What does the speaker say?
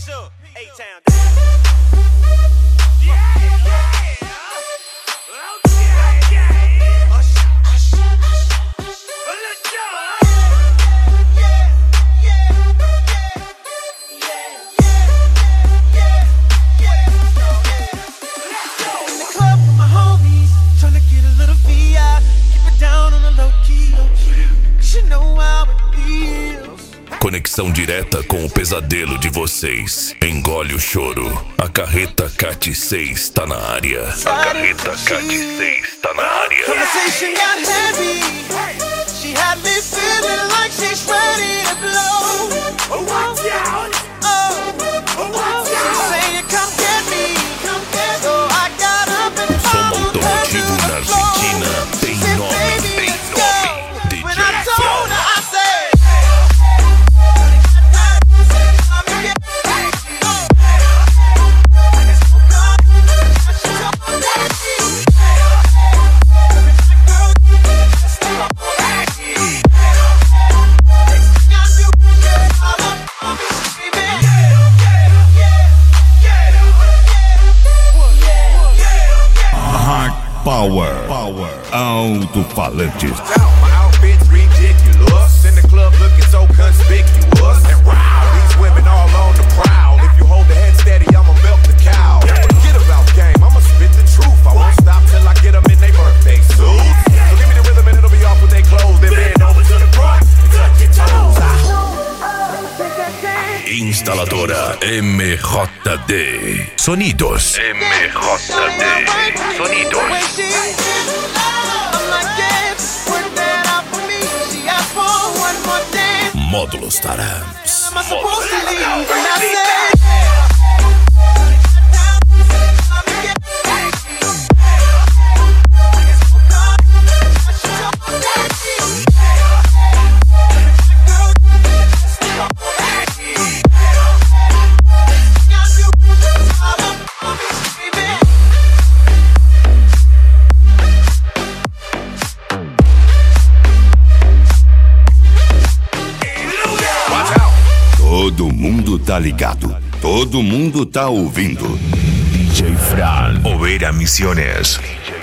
Conexão direta com o pesadelo de vocês. Engole o choro. A carreta Cat 6 tá na área. A carreta Cat 6 tá na área. Conversation got heavy. She had me feeling like she's ready to blow. Watch out. She's saying come get me. So I got up and o som automotivo na Argentina tem nome, DJ Fran. Power. Alto-falantes. Instaladora MJD. Sonidos. MJD. Sonidos. Módulos Tarams. Todo mundo tá ligado, todo mundo tá ouvindo. DJ Fran. Overa Misiones.